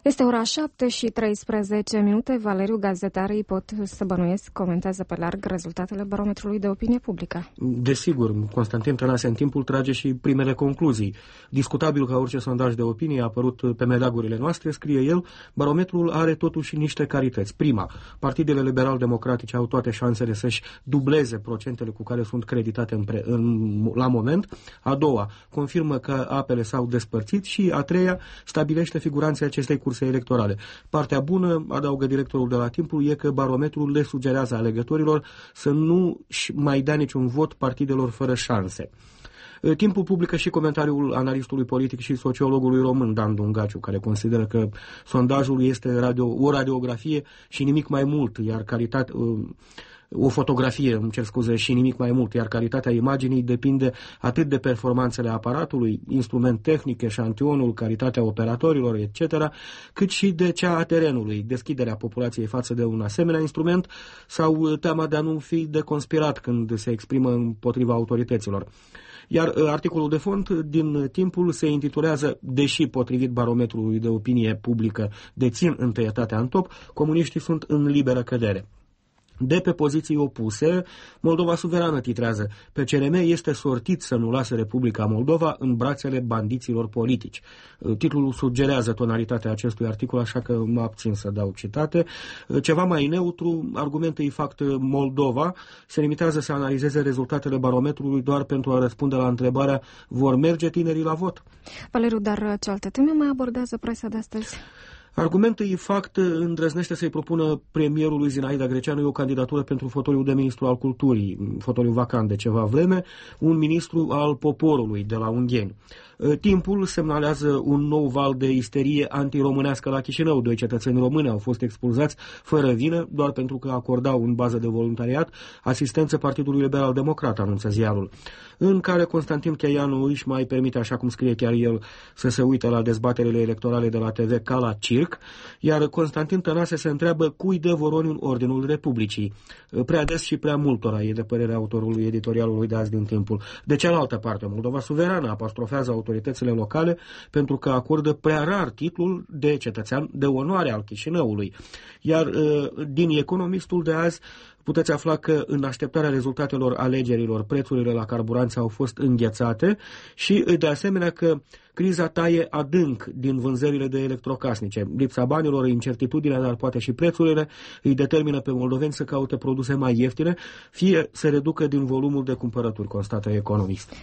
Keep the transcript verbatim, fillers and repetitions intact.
Este ora șapte și treisprezece minute. Valeriu, gazetarii pot să bănuiesc, comentează pe larg rezultatele barometrului de opinie publică. Desigur, Constantin Tănase în timpul trage și primele concluzii. Discutabil ca orice sondaj de opinie a apărut pe meleagurile noastre, scrie el, barometrul are totuși niște carități. Prima, partidele liberal-democratice au toate șansele să-și dubleze procentele cu care sunt creditate în pre, în, la moment. A doua, confirmă că apele s-au despărțit și a treia, stabilește figuranța acestei curse electorale. Partea bună, adaugă directorul de la Timpul, e că barometrul le sugerează alegătorilor să nu mai dea niciun vot partidelor fără șanse. Timpul publică și comentariul analistului politic și sociologului român Dan Dungaciu, care consideră că sondajul este radio, o radiografie și nimic mai mult, iar calitate, o fotografie, îmi cer scuze, și nimic mai mult, iar calitatea imaginii depinde atât de performanțele aparatului, instrument tehnic, eșantionul, calitatea operatorilor, et cetera, cât și de cea a terenului, deschiderea populației față de un asemenea instrument sau teama de a nu fi deconspirat când se exprimă împotriva autorităților. Iar articolul de fond din Timpul se intitulează, deși potrivit barometrului de opinie publică dețin întâietatea în top, comuniștii sunt în liberă cădere. De pe poziții opuse, Moldova Suverană titrează, P C R M este sortit să nu lase Republica Moldova în brațele bandiților politici. Titlul sugerează tonalitatea acestui articol, așa că mă abțin să dau citate. Ceva mai neutru, argumentul fapt Moldova se limitează să analizeze rezultatele barometrului doar pentru a răspunde la întrebarea, vor merge tinerii la vot? Valeriu, dar ce alte teme mai abordează presa de astăzi? Argumentul fapt îndrăznește să-i propună premierului Zinaida Greceanu o candidatură pentru fotoliul de ministru al culturii, fotoliul vacant de ceva vreme, un ministru al poporului de la Ungheni. Timpul semnalează un nou val de isterie antiromânească la Chișinău. Doi cetățeni români au fost expulzați fără vină, doar pentru că acordau în bază de voluntariat asistență Partidului Liberal Democrat, anunță ziarul, în care Constantin Cheianu își mai permite, așa cum scrie chiar el, să se uite la dezbaterile electorale de la T V ca la circ, iar Constantin Tănase se întreabă cui dă Voronin Ordinul Republicii. Prea des și prea multora, e de părerea autorului editorialului de azi din Timpul. De cealaltă parte, Moldova Suverană apostrofează autoritățile locale pentru că acordă prea rar titlul de cetățean de onoare al Chișinăului. Iar din Economistul de azi puteți afla că în așteptarea rezultatelor alegerilor prețurile la carburanți au fost înghețate și de asemenea că criza taie adânc din vânzările de electrocasnice. Lipsa banilor, incertitudinea, dar poate și prețurile îi determină pe moldoveni să caute produse mai ieftine, fie să reducă din volumul de cumpărături, constată Economist.